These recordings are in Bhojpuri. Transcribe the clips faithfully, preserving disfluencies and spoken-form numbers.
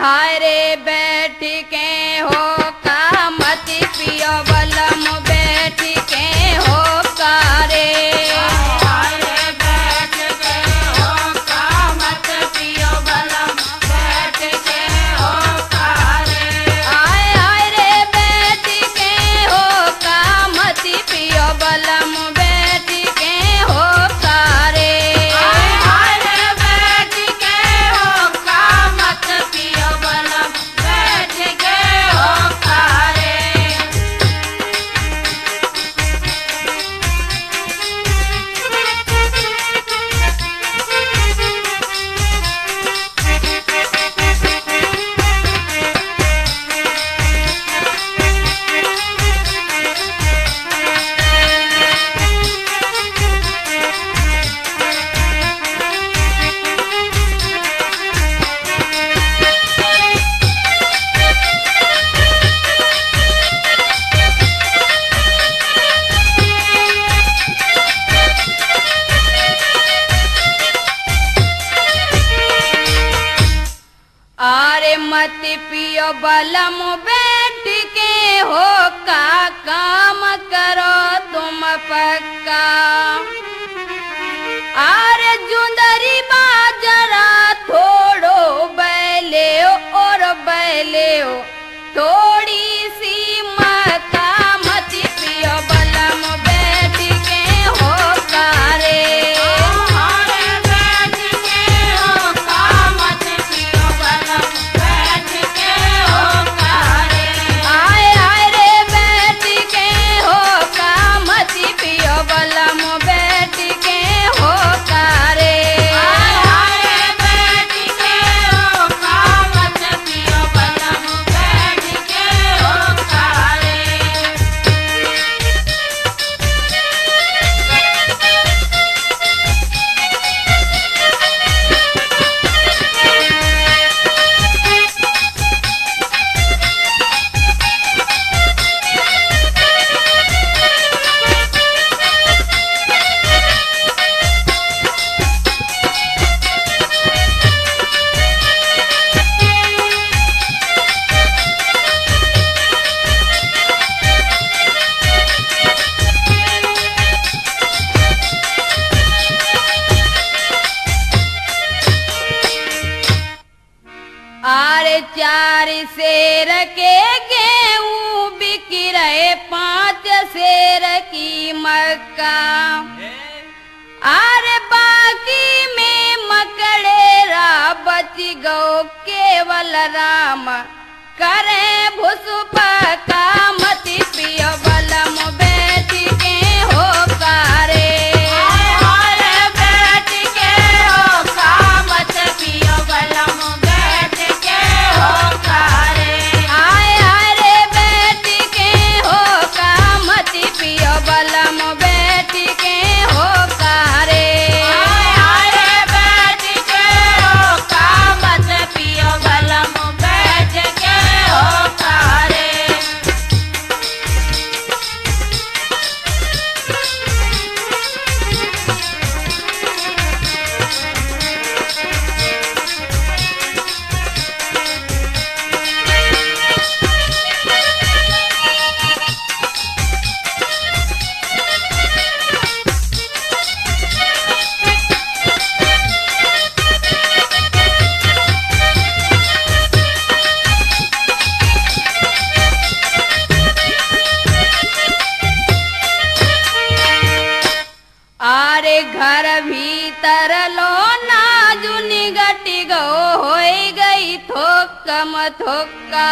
हाय रे बैठ के हो का मत पियो बलम बैठ के हो का रे हाय रे बैठ के हो का मत पियो बलम बैठ के हो का रे हाय हाय रे बैठ के हो का मत पियो बलम बैठ के हो का रे हाय रे बैठ के हो का मत पियो बलम बैठ के हो का रे आरे मत पियो बलम बैठ के हो का काम करो तुम पक्का आरे जुंदरी बाजरा थोड़ो बैले और बैले थोड़ी सी मक्का मत पियो बलम बैठ के हो का रे हाय बैठ के हो का मत पियो बलम बैठ के हो का रे आय आय रे बैठ के हो का मत पियो बलम बैठ के हो का रे हाय बैठ के हो का मत पियो बलम बैठ के हो का रे आरे चार शेर के गेहूं बिक रहे पांच शेर की मक्का आरे बाकी में मकड़ेरा बच गो केवल राम करे भुसुपका मत पियो बलम बैठ के हो का रे हाय बैठ के हो का मत पियो बलम बैठ के हो का रे आय आय रे बैठ के हो का मत पियो बलम बैठ के हो का रे हाय बैठ के हो का मत पियो बलम बैठ के हो का रे आरे घर भीतर लो नाजुनी गटी गो होई गई थोकम थोका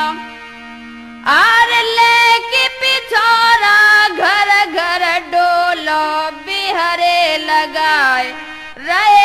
आर लेके पिछोरा घर घर डोलो बिहरे लगाए रहे